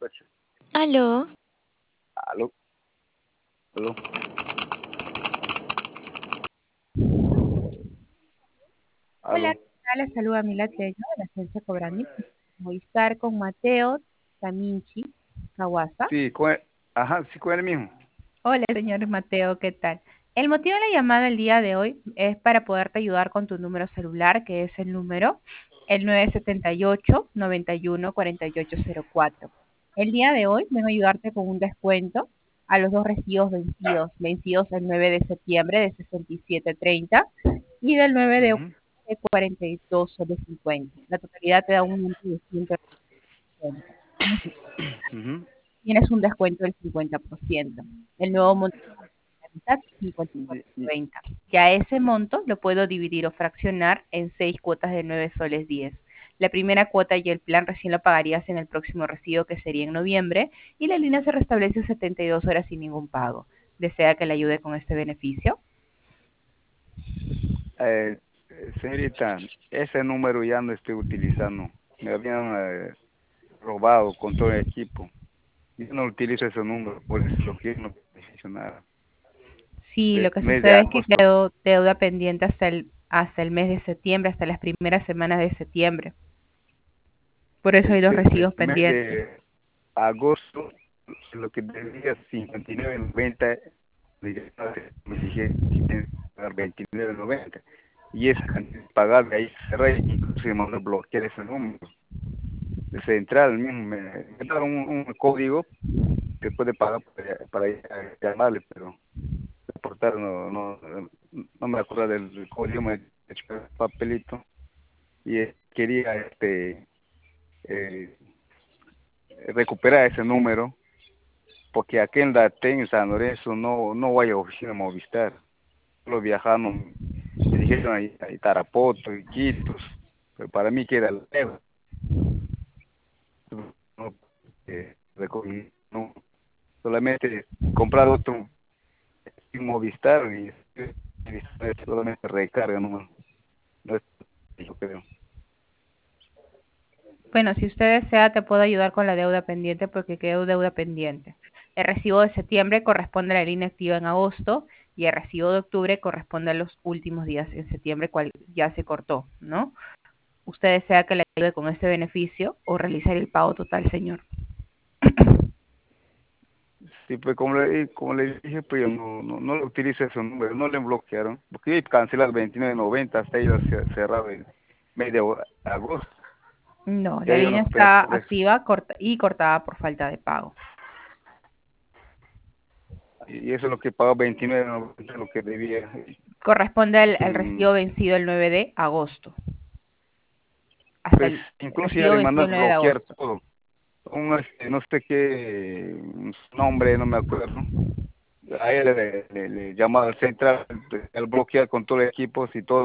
Aló, Aló, aló. Hola, Aló. ¿qué tal? Les saluda Mila Tello de la agencia Cobrani. Voy a estar con Mateo Taminchi Kawasa. Sí, ajá, sí, con él mismo. Hola, señor Mateo, ¿qué tal? El motivo de la llamada el día de hoy es para poderte ayudar con tu número celular, que es el 978-91-4804. El día de hoy vengo a ayudarte con un descuento a los dos recibos vencidos el 9 de septiembre de 67.30 y del 9 de octubre Ujú, de 42,50. La totalidad te da un monto de 160. ujú. Tienes un descuento del 50%. El nuevo monto de la mitad, Y- y- 54,30. Ya ese monto lo puedo dividir o fraccionar en 6 cuotas de 9 soles 10. La primera cuota y el plan recién lo pagarías en el próximo recibo, que sería en noviembre, y la línea se restablece 72 horas sin ningún pago. ¿Desea que le ayude con este beneficio? eh, Señorita, ese número ya no estoy utilizando. Me habían robado con todo el equipo. Yo no utilizo ese número, por eso lo quiero no mencionar. Sí, lo El que mes de sucede es que agosto, quedó deuda pendiente hasta el mes de septiembre, hasta las primeras semanas de septiembre. Por eso hay dos recibos este mes pendientes. de agosto, lo que debía 59.90, me dije que tienes que pagar 29.90. Y esa cantidad de pagar de ahí cerré, incluso me mandó a bloquear ese número. De central mismo me daron un código que puede pagar para ir a llamarle, pero reportar no me acuerdo del código, me eché el papelito y quería eh, recuperar ese número, porque aquí en Daten, en San Lorenzo, no hay oficina Movistar, solo viajaron, me dijeron a Tarapoto, Iquitos, pero para mí queda lejos, no, no, solamente comprar otro Movistar y solamente recarga, no es, yo creo. Bueno, si usted desea, te puedo ayudar con la deuda pendiente porque quedó deuda pendiente. El recibo de septiembre corresponde a la línea activa en agosto y el recibo de octubre corresponde a los últimos días en septiembre, cual ya se cortó, ¿no? ¿Usted desea que le ayude con este beneficio o realizar el pago total, señor? Sí, pues como le dije, pues yo no lo utilizo ese número, no le bloquearon, porque yo cancelé el 29.90 hasta ir cerrado el mes de agosto, No, ya la yo no línea esperaba está por eso, activa y cortada por falta de pago. y eso es lo que pagó 29.90, lo que debía. Corresponde al Mm, recibo vencido el 9 de agosto. Hasta Pues el incluso ya recibo le vencido mandas el 9 de bloquear agosto. todo, no sé qué nombre, no me acuerdo. A él le llamaba al central, él bloquea con todo el equipo, y todo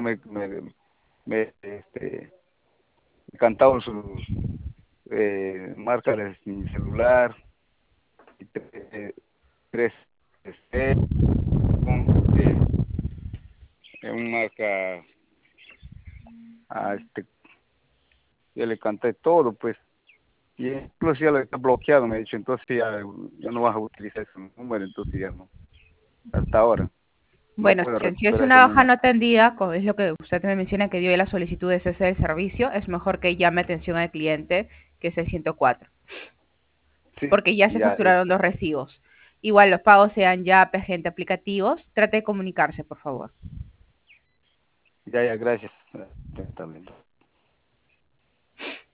me cantaban sus marcas de mi celular, y tres, eh, un marca, yo le canté todo, pues, y incluso ya lo está bloqueado, me ha dicho, entonces ya no vas a utilizar ese número, entonces ya no, hasta ahora, no Bueno, puedo si es recuperar ese una baja no número. atendida, como es lo que usted me menciona que dio la solicitud de cese del servicio, es mejor que llame atención al cliente, que es el 104, Sí, porque ya se ya, facturaron dos recibos. Igual los pagos sean ya gente aplicativos, trate de comunicarse, por favor. ya, gracias. Está bien.